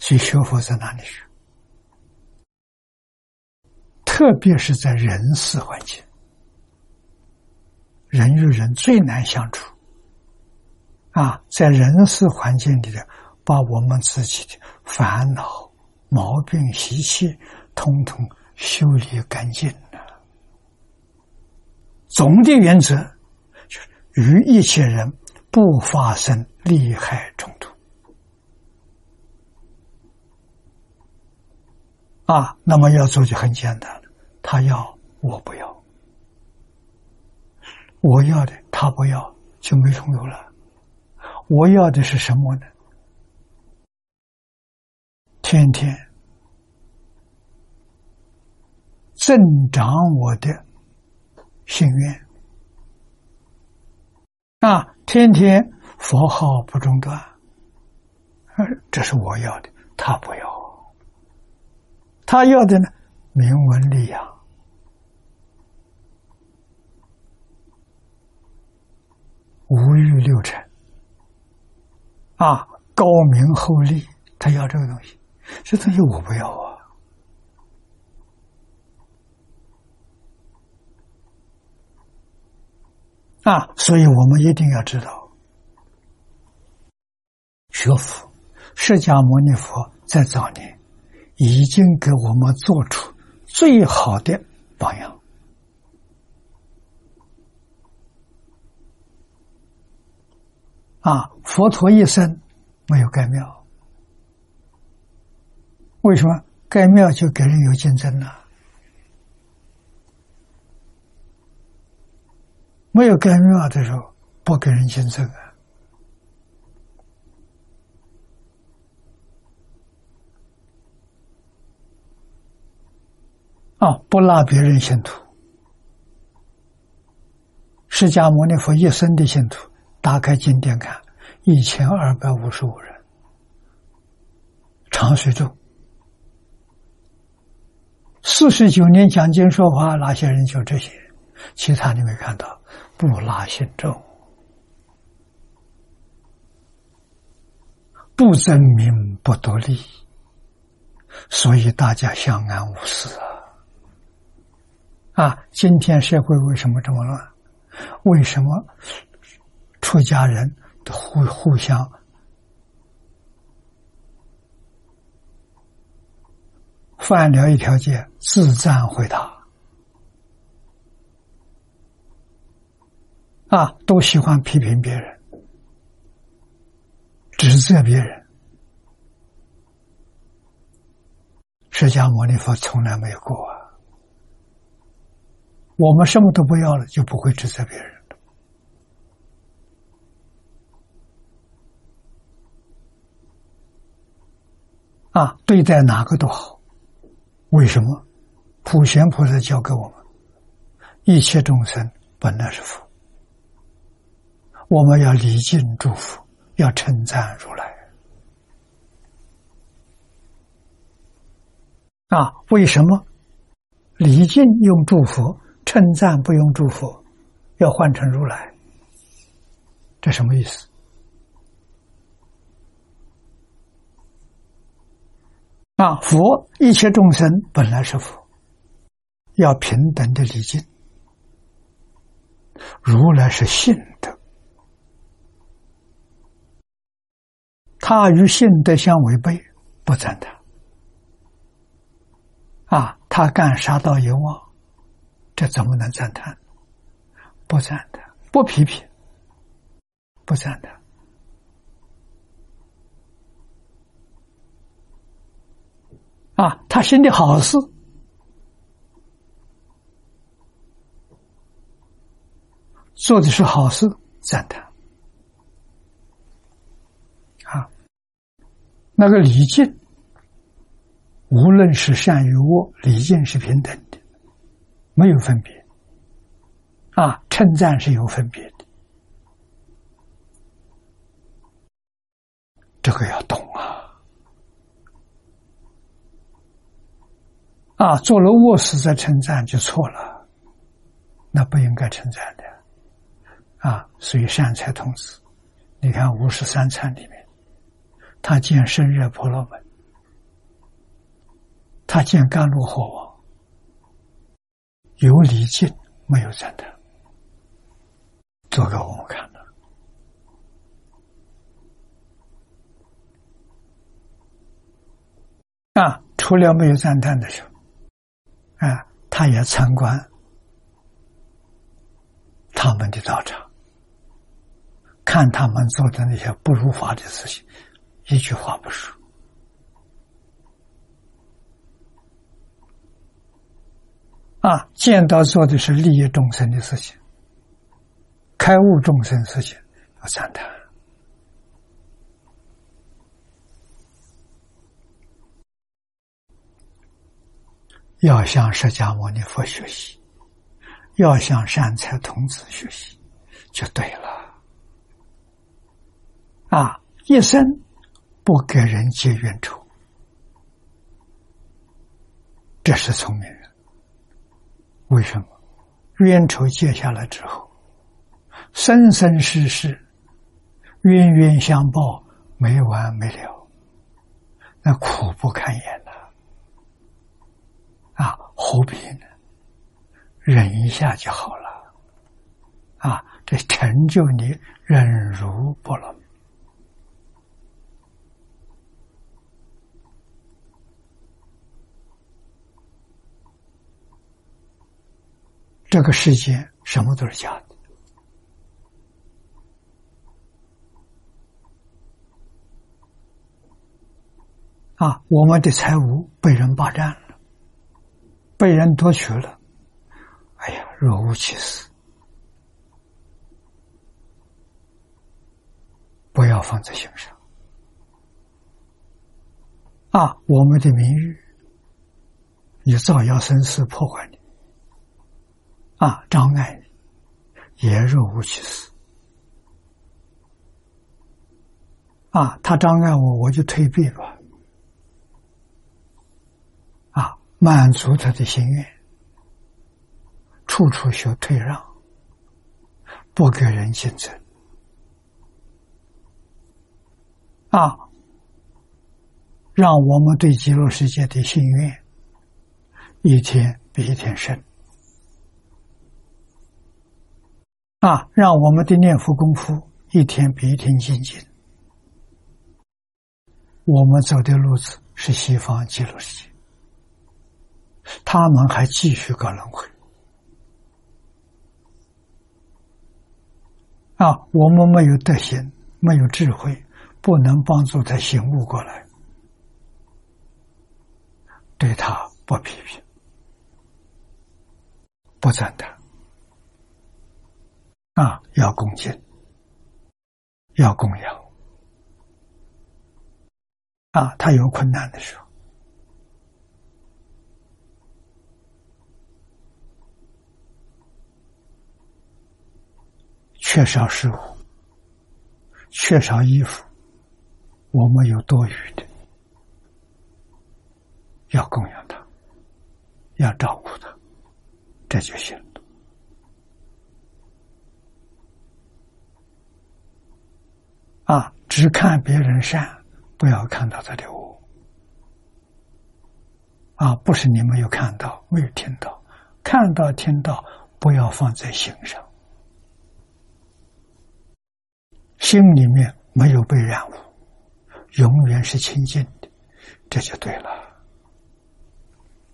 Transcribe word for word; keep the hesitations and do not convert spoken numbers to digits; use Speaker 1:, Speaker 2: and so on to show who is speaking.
Speaker 1: 所以学佛在哪里学？特别是在人事环境，人与人最难相处啊，在人事环境里的，把我们自己的烦恼、毛病、习气，统统修理干净了。总的原则就是与一切人不发生利害冲突啊。那么要做就很简单了，他要我不要，我要的他不要，就没冲突了。我要的是什么呢？天天增长我的心愿啊，天天佛号不中断，这是我要的，他不要。他要的呢，名闻利养，无欲六尘啊，高明厚利，他要这个东西，这东西我不要啊。啊，所以我们一定要知道，学佛，释迦牟尼佛在早年已经给我们做出最好的榜样啊！佛陀一生没有盖庙，为什么？盖庙就给人有竞争了。没有盖庙的时候，不给人竞争啊！啊，不拉别人信徒。释迦牟尼佛一生的信徒，打开经典看，一千二百五十五人，长随众。四十九年讲经说法，哪些人就这些？其他你没看到，不拉信众，不争名，不夺利，所以大家相安无事啊！啊，今天社会为什么这么乱？为什么出家人互互相犯了一条戒，自赞毁他啊，都喜欢批评别人，指责别人。释迦牟尼佛从来没有过啊！我们什么都不要了，就不会指责别人了啊！对待哪个都好，为什么？普贤菩萨教给我们，一切众生本来是佛，我们要礼敬祝福，要称赞如来啊！为什么礼敬用祝福，称赞不用祝福，要换成如来？这什么意思？啊，佛一切众生本来是佛，要平等的礼敬。如来是性德，他与性德相违背，不赞叹。啊，他干杀盗淫妄，这怎么能赞叹？不赞叹，不批评，不赞叹。啊，他行的好事，做的是好事，赞叹。啊，那个礼敬，无论是善与恶，礼敬是平等的，没有分别。啊，称赞是有分别的，这个要懂啊。啊，做了恶事再称赞就错了，那不应该称赞的。啊，所以善财童子，你看五十三参里面，他见深热婆罗门， 他见甘露火王有礼敬，没有赞叹，做给我们看的。啊，除了没有赞叹的时候，啊，他也参观他们的道场，看他们做的那些不如法的事情，一句话不说。啊，见到做的是利益众生的事情，开悟众生事情，要赞叹。要向释迦牟尼佛学习，要向善财童子学习，就对了。啊，一生不给人结冤仇，这是聪明人。为什么？冤仇结下来之后，生生世世冤冤相报，没完没了，那苦不堪言呐！啊，何必呢？忍一下就好了。啊，这成就你忍辱不能。这个世界什么都是假的。啊，我们的财物被人霸占了，被人夺取了，哎呀，若无其事，不要放在心上。啊，我们的名誉，你造谣生事，破坏你，啊，障碍你，也若无其事。啊，他障碍我，我就退避吧。啊，满足他的心愿，处处学退让，不给人竞争。啊，让我们对极乐世界的心愿一天比一天深。啊，让我们的念佛功夫一天比一天精进。我们走的路子是西方极乐世界，他们还继续搞轮回。啊，我们没有德行，没有智慧，不能帮助他醒悟过来，对他不批评，不赞叹。啊，要恭敬，要供养。啊，他有困难的时候，缺少食物，缺少衣服，我们有多余的，要供养他，要照顾他，这就行了。啊，只看别人善，不要看到他的恶。啊，不是你没有看到，没有听到，看到听到，不要放在心上，心里面没有被染污，永远是清净的，这就对了。